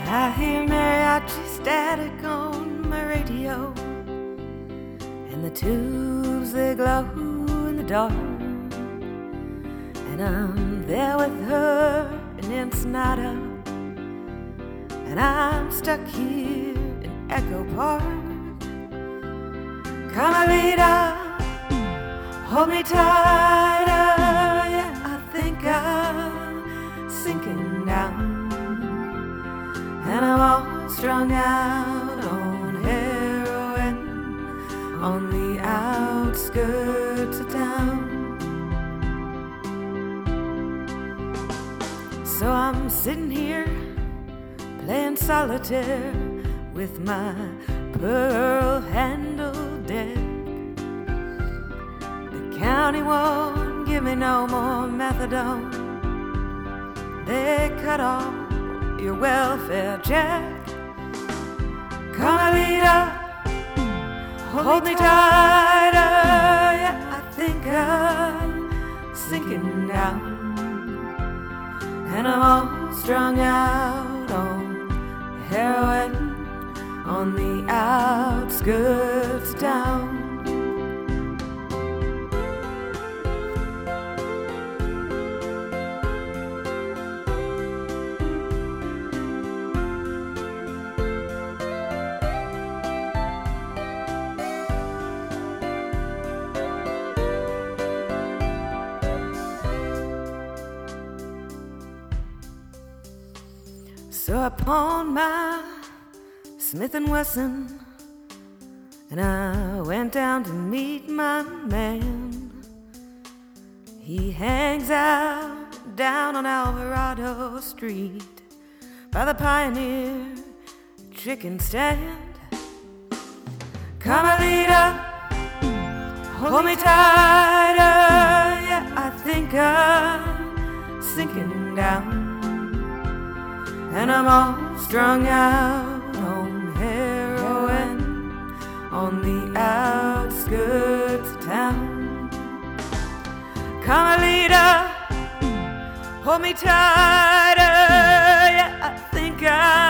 I hear mariachi static on my radio, and the tubes, they glow in the dark. And I'm there with her in Ensenada, and I'm stuck here in Echo Park. Carmelita, hold me tighter, yeah, I think I'm sinking down. And I'm all strung out on heroin on the outskirts of town. So I'm sitting here playing solitaire with my pearl-handled deck. The county won't give me no more methadone. They cut off your welfare check. Carmelita, hold me tighter, yeah, I think I'm sinking down. And I'm all strung out on heroin on the outskirts of town. So I pawned my Smith & Wesson, and I went down to meet my man. He hangs out down on Alvarado Street by the Pioneer chicken stand. Carmelita, hold me tighter, yeah, I think I'm sinking down. And I'm all strung out on heroin on the outskirts of town. Carmelita, hold me tighter, yeah, I think I